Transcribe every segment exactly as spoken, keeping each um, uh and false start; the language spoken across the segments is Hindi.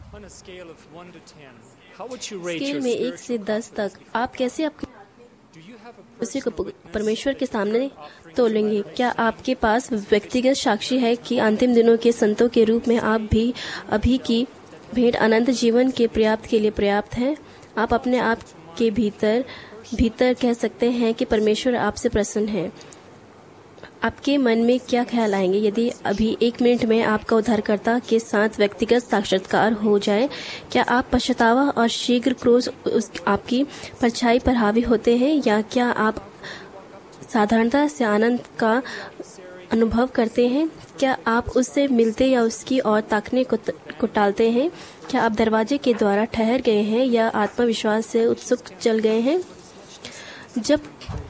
स्केल में एक से दस तक आप कैसे अपने उसी को परमेश्वर के सामने तोलेंगे? क्या आपके पास व्यक्तिगत साक्षी है कि अंतिम दिनों के संतों के रूप में आप भी अभी की भेंट अनंत जीवन के पर्याप्त के लिए पर्याप्त हैं? आप अपने आप के भीतर भीतर कह सकते हैं कि परमेश्वर आपसे प्रसन्न है। आपके मन में क्या ख्याल आएंगे यदि अभी एक मिनट में आपका उद्धारकर्ता के साथ व्यक्तिगत साक्षात्कार हो जाए? क्या आप पछतावा और शीघ्र क्रोध उस आपकी परछाई पर हावी होते हैं, या क्या आप साधारणता से आनंद का अनुभव करते हैं? क्या आप उससे मिलते या उसकी ओर ताकने को, को टालते हैं? क्या आप दरवाजे के द्वारा ठहर गए हैं या आत्मविश्वास से उत्सुक चल गए हैं? जब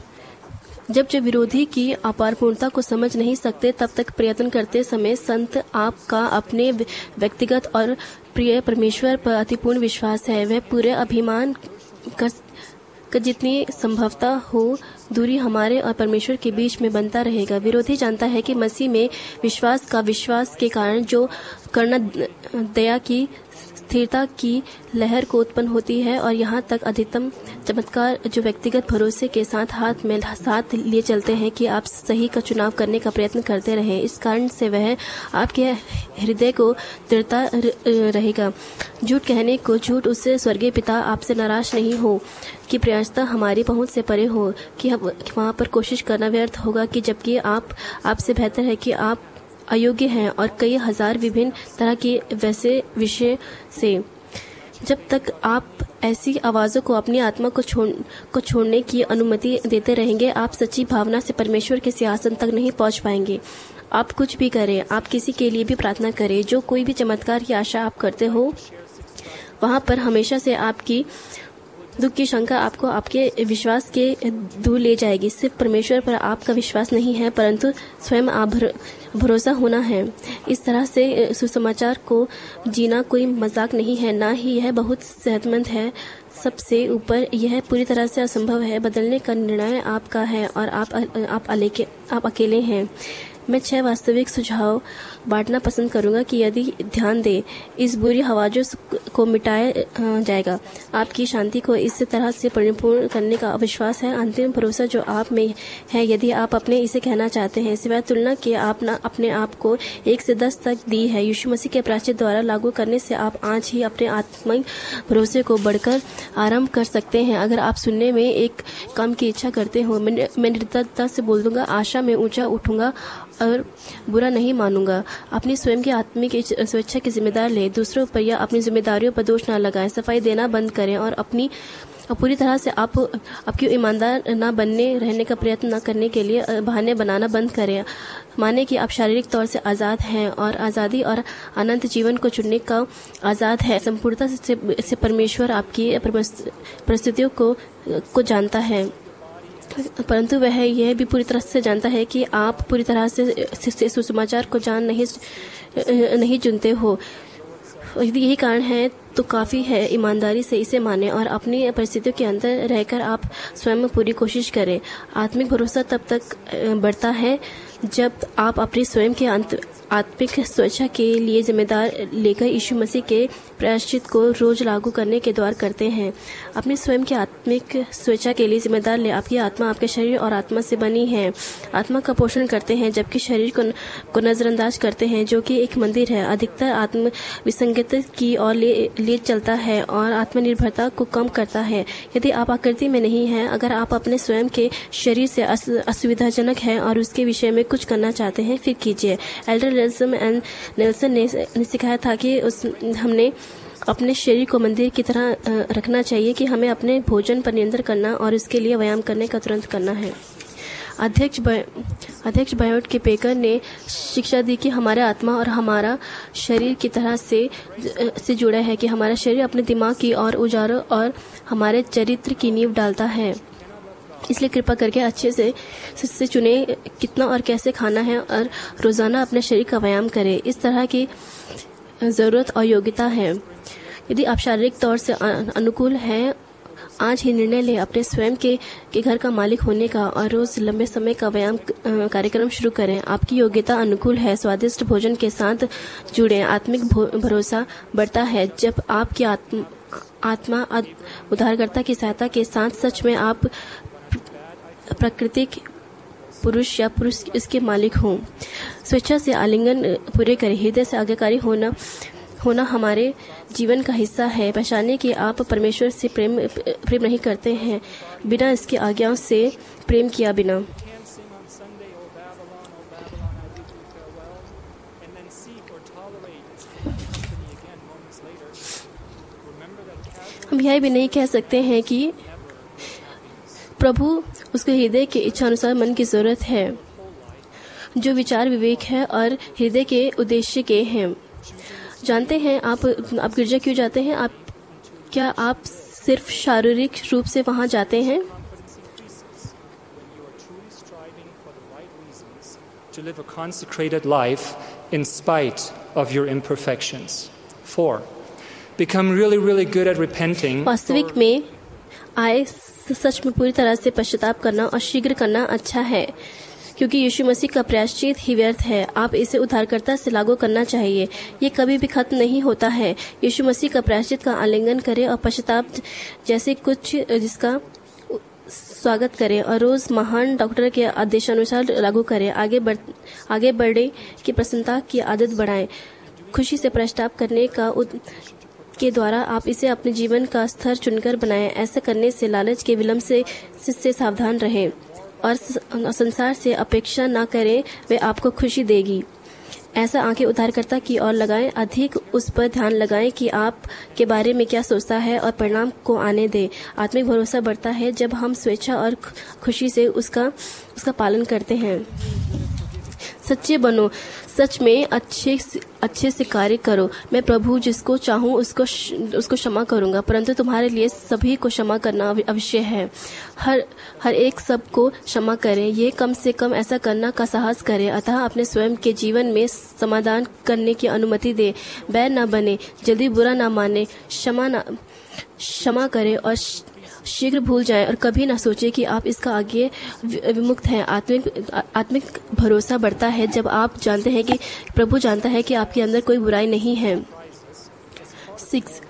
जब जब विरोधी की अपार पूर्णता को समझ नहीं सकते, तब तक प्रयत्न करते समय संत आपका अपने व्यक्तिगत और प्रिय परमेश्वर पर अतिपूर्ण विश्वास है। वह पूरे अभिमान कर, कर जितनी संभवता हो दूरी हमारे और परमेश्वर के बीच में बनता रहेगा। विरोधी जानता है कि मसीह में विश्वास का विश्वास के कारण जो करना दया की स्थिरता की लहर को उत्पन्न होती है, और यहाँ तक अधिकतम चमत्कार जो व्यक्तिगत भरोसे के साथ हाथ में साथ लिए चलते हैं कि आप सही का चुनाव करने का प्रयत्न करते रहें। इस कारण से वह आपके हृदय को दृढ़ता रहेगा। झूठ कहने को झूठ, उससे स्वर्गीय पिता आपसे नाराज नहीं हो कि प्रयासता हमारी पहुंच से परे हो कि वहाँ पर कोशिश करना व्यर्थ होगा, कि जबकि आप आपसे बेहतर है कि आप अयोग्य हैं और कई हजार विभिन्न तरह के वैसे विषय से। जब तक आप ऐसी आवाज़ों को अपनी आत्मा को छोड़ को छोड़ने की अनुमति देते रहेंगे, आप सच्ची भावना से परमेश्वर के सिंहासन तक नहीं पहुंच पाएंगे। आप कुछ भी करें, आप किसी के लिए भी प्रार्थना करें, जो कोई भी चमत्कार की आशा आप करते हो, वहाँ पर हमेशा से आपकी दुख की शंका आपको आपके विश्वास के दूर ले जाएगी। सिर्फ परमेश्वर पर आपका विश्वास नहीं है, परंतु स्वयं आप भरोसा होना है। इस तरह से सुसमाचार को जीना कोई मजाक नहीं है, ना ही यह बहुत सेहतमंद है। सबसे ऊपर यह पूरी तरह से असंभव है। बदलने का निर्णय आपका है और आप आप, अलेके, आप अकेले हैं। मैं छह वास्तविक सुझाव बांटना पसंद करूंगा कि यदि ध्यान दें, इस बुरी आवाज़ों को मिटाया जाएगा। आपकी शांति को इस तरह से परिपूर्ण करने का अविश्वास है अंतिम भरोसा जो आप में है। यदि आप अपने इसे कहना चाहते हैं, सिवाय तुलना के आपने अपने आप को एक से दस तक दी है, यीशु मसीह के प्रायश्चित द्वारा लागू करने से आप आज ही अपने आत्मिक भरोसे को बढ़कर आरंभ कर सकते हैं। अगर आप सुनने में एक काम की इच्छा करते हो, मैं निर्दयता से बोल दूंगा, आशा में ऊंचा उठूंगा और बुरा नहीं मानूंगा। अपनी स्वयं की आत्मिक स्वेच्छा की जिम्मेदार ले, दूसरों पर या अपनी जिम्मेदारियों पर दोष न लगाएं। सफाई देना बंद करें और अपनी और पूरी तरह से आप आपकी ईमानदार न बनने रहने का प्रयत्न न करने के लिए बहाने बनाना बंद करें। माने कि आप शारीरिक तौर से आज़ाद हैं और आज़ादी और अनंत जीवन को चुनने का आज़ाद है। संपूर्णता से, से परमेश्वर आपकी परिस्थितियों को को जानता है, परंतु वह यह भी पूरी तरह से जानता है कि आप पूरी तरह से सुसमाचार को जान नहीं नहीं चुनते हो। यदि यही कारण है तो काफ़ी है ईमानदारी से इसे माने और अपनी परिस्थितियों के अंदर रहकर आप स्वयं पूरी कोशिश करें। आत्मिक भरोसा तब तक बढ़ता है जब आप अपनी स्वयं के अंत आत्मिक स्वेच्छा के लिए जिम्मेदार लेकर यीशु मसीह के प्रायश्चित को रोज लागू करने के द्वारा करते हैं। अपनी स्वयं की आत्मिक स्वेच्छा के लिए जिम्मेदार ले। आपकी आत्मा आपके शरीर और आत्मा से बनी है। आत्मा का पोषण करते हैं जबकि शरीर को, को नजरअंदाज करते हैं, जो कि एक मंदिर है। अधिकतर आत्म विसंगत की ओर ले, ले चलता है और आत्मनिर्भरता को कम करता है। यदि आप आकृति में नहीं हैं, अगर आप अपने स्वयं के शरीर से असुविधाजनक है और उसके विषय में कुछ करना चाहते हैं, फिर कीजिए। एल्डर नेल्सन एंड नेल्सन ने, ने सिखाया था कि उस हमने अपने शरीर को मंदिर की तरह रखना चाहिए कि हमें अपने भोजन पर नियंत्रण करना और इसके लिए व्यायाम करने का तुरंत करना है। अध्यक्ष अध्यक्ष बायोट के पेकर ने शिक्षा दी कि हमारे आत्मा और हमारा शरीर की तरह से से जुड़ा है कि हमारा शरीर अपने दिमाग की और उजारों और हमारे चरित्र की नींव डालता है। इसलिए कृपा करके अच्छे से से चुने कितना और कैसे खाना है और रोजाना अपने शरीर का व्यायाम करें। इस तरह की ज़रूरत और योग्यता है। यदि आप शारीरिक तौर से अनुकूल हैं आज ही निर्णय ले अपने स्वयं के, के घर का मालिक होने का और रोज लंबे समय का व्यायाम कार्यक्रम शुरू करें। आपकी योग्यता अनुकूल है। स्वादिष्ट भोजन के साथ जुड़े। आत्मिक भरोसा बढ़ता है जब आपकी आत्म, आत्मा उद्धारकर्ता की सहायता के साथ सच में आप प्राकृतिक पुरुष या पुरुष इसके मालिक हों। स्वेच्छा से आलिंगन पूरे करें। हृदय से आज्ञाकारी होना होना हमारे जीवन का हिस्सा है। पहचाने कि आप परमेश्वर से प्रेम प्रेम नहीं करते हैं बिना इसकी आज्ञाओं से प्रेम किया बिना। हम यह भी नहीं कह सकते हैं कि प्रभु उसके हृदय के इच्छा अनुसार मन की जरूरत है, जो विचार विवेक है और हृदय के उद्देश्य के हैं। जानते हैं आप आप गिरजा क्यों जाते हैं? आप क्या आप सिर्फ शारीरिक रूप से वहां जाते हैं? To live a consecrated life in spite of your imperfections. Four, become really, really good at repenting. वास्तविक में आए सच में पूरी तरह से पश्चाताप करना और शीघ्र करना अच्छा है, क्योंकि यीशु मसीह का प्रायश्चित ही व्यर्थ है। आप इसे उद्धारकर्ता से लागू करना चाहिए। ये कभी भी खत्म नहीं होता है। यीशु मसीह का प्रायश्चित का आलिंगन करें और पश्चाताप जैसे कुछ जिसका स्वागत करें और रोज महान डॉक्टर के आदेशानुसार लागू करें। आगे बढ़ आगे बढ़े की प्रसन्नता की आदत बढ़ाएं। खुशी से पश्चाताप करने का उद, के द्वारा आप इसे अपने जीवन का स्तर चुनकर बनाएं। ऐसा करने से लालच के विलंब से, से सावधान रहें और संसार से अपेक्षा न करें, वे आपको खुशी देगी। ऐसा आंखें उद्धारकर्ता की ओर लगाएं। अधिक उस पर ध्यान लगाएं कि आप के बारे में क्या सोचता है और परिणाम को आने दें। आत्मिक भरोसा बढ़ता है जब हम स्वेच्छा और खुशी से उसका उसका पालन करते हैं। सच्चे बनो। सच में अच्छे अच्छे से कार्य करो। मैं प्रभु जिसको चाहूँ उसको उसको क्षमा करूंगा, परंतु तुम्हारे लिए सभी को क्षमा करना अवश्य है। हर हर एक सबको क्षमा करें। ये कम से कम ऐसा करना का साहस करें। अतः अपने स्वयं के जीवन में समाधान करने की अनुमति दे। बैर न बने, जल्दी बुरा न माने, क्षमा न क्षमा करें और शीघ्र भूल जाएं और कभी ना सोचें कि आप इसका आगे विमुक्त हैं। आत्मिक आत्मिक भरोसा बढ़ता है जब आप जानते हैं कि प्रभु जानता है कि आपके अंदर कोई बुराई नहीं है। सिक्स,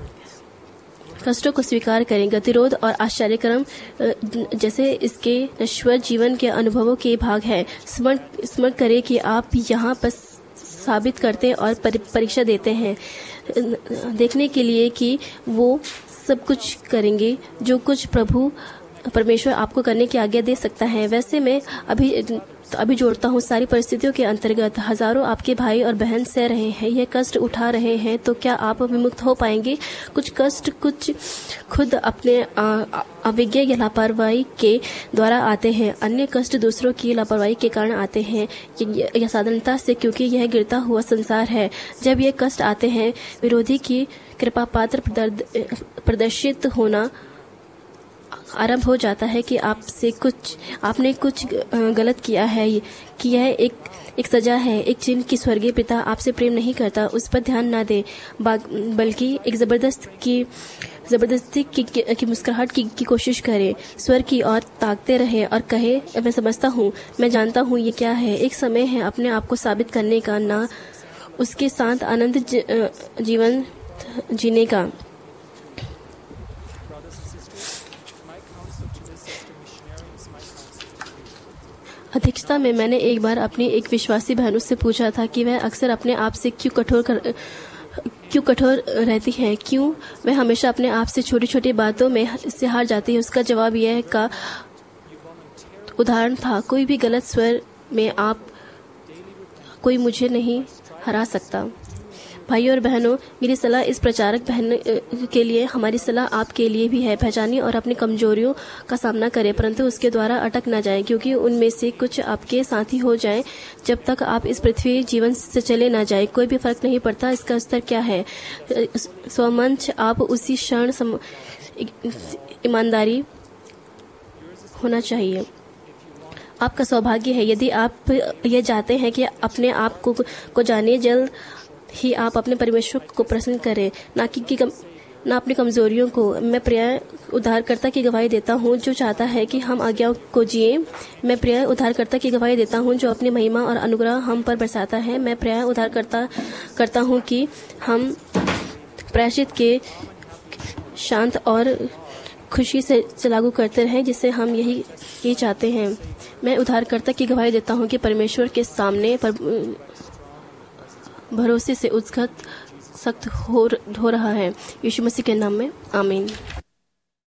कष्टों को स्वीकार करें। गतिरोध और आश्चर्यक्रम जैसे इसके नश्वर जीवन के अनुभवों के भाग है। स्मरण स्मरण करें कि आप यहाँ पर साबित करते और परीक्षा देते हैं, देखने के लिए कि वो सब कुछ करेंगे जो कुछ प्रभु परमेश्वर आपको करने की आज्ञा दे सकता है। वैसे मैं अभी अभी जोड़ता हूँ, सारी परिस्थितियों के अंतर्गत हजारों आपके भाई और बहन सह रहे हैं, यह कष्ट उठा रहे हैं, तो क्या आप विमुक्त हो पाएंगे? कुछ कष्ट कुछ खुद अपने अविज्ञ या लापरवाही के द्वारा आते हैं, अन्य कष्ट दूसरों की लापरवाही के कारण आते हैं या साधारणता से, क्योंकि यह गिरता हुआ संसार है। जब ये कष्ट आते हैं, विरोधी की कृपा पात्र प्रदर्शित होना आरंभ हो जाता है कि आपसे कुछ आपने कुछ गलत किया है, कि यह एक एक सजा है, एक चिन्ह कि स्वर्गीय पिता आपसे प्रेम नहीं करता। उस पर ध्यान ना दे, बल्कि एक जबरदस्त की जबरदस्ती की, की, की मुस्कुराहट की, की कोशिश करे। स्वर की ओर ताकते रहे और कहे, मैं समझता हूँ, मैं जानता हूँ ये क्या है। एक समय है अपने आप को साबित करने का, ना उसके साथ आनंद जीवन जीने का। अध्यक्षता में मैंने एक बार अपनी एक विश्वासी बहनों से पूछा था कि वह अक्सर अपने आप से क्यों कठोर कर क्यों कठोर रहती है, क्यों वह हमेशा अपने आप से छोटी छोटी बातों में से हार जाती है। उसका जवाब यह का उदाहरण था, कोई भी गलत स्वर में आप कोई मुझे नहीं हरा सकता। भाइयों और बहनों, मेरी सलाह इस प्रचारक बहन के लिए, हमारी सलाह आपके लिए भी है। पहचानिए और अपनी कमजोरियों का सामना करें, परंतु उसके द्वारा अटक न जाएं, क्योंकि उनमें से कुछ आपके साथी हो जाएं जब तक आप इस पृथ्वी जीवन से चले न जाएं। कोई भी फर्क नहीं पड़ता इसका स्तर क्या है। स्वमंच आप उसी क्षण ईमानदारी होना चाहिए। आपका सौभाग्य है यदि आप ये चाहते हैं कि अपने आप को को जानिए। जल्द ही आप अपने परमेश्वर को प्रसन्न करें, ना कि न अपनी कमजोरियों को। मैं प्रिय उद्धारकर्ता की गवाही देता हूँ जो चाहता है कि हम आज्ञाओं को जिए। मैं प्रिय उद्धारकर्ता की गवाही देता हूँ जो अपनी महिमा और अनुग्रह हम पर बरसाता है। मैं प्रिय उद्धारकर्ता करता हूँ कि हम प्रायश्चित के शांत और खुशी से लागू करते रहें, जिससे हम यही यही चाहते हैं। मैं उद्धारकर्ता की गवाही देता हूँ कि परमेश्वर के सामने पर भरोसे से उसका सख्त हो, हो रहा है। यीशु मसीह के नाम में आमीन।